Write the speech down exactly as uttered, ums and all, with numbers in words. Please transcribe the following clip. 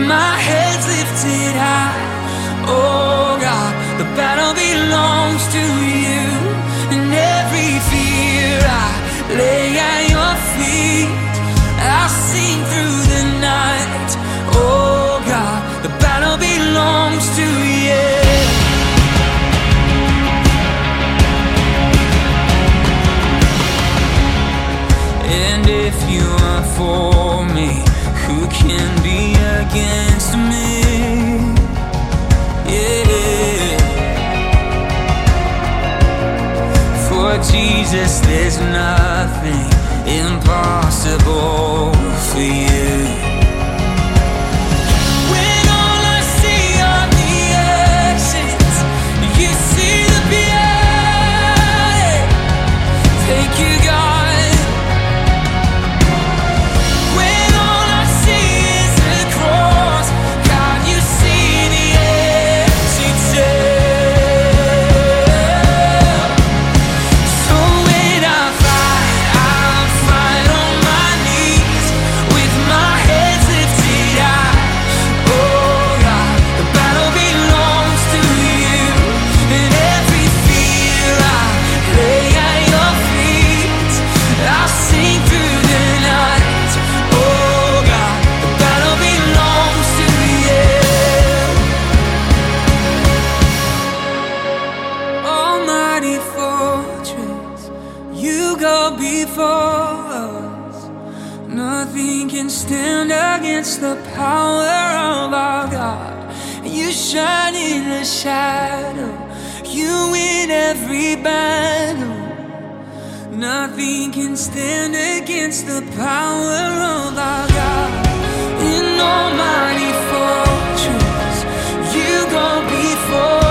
my head's lifted high. Oh God, the battle belongs to you. And every fear I lay at your feet. I'll sing through the night. Oh God, the battle belongs to you. And if you are for me, who can be against me? Yeah. For Jesus, there's nothing impossible for you. When all I see are the actions, you see the beauty. Thank you, God. Before us, nothing can stand against the power of our God. You shine in the shadow, you win every battle. Nothing can stand against the power of our God. In almighty fortress, you go before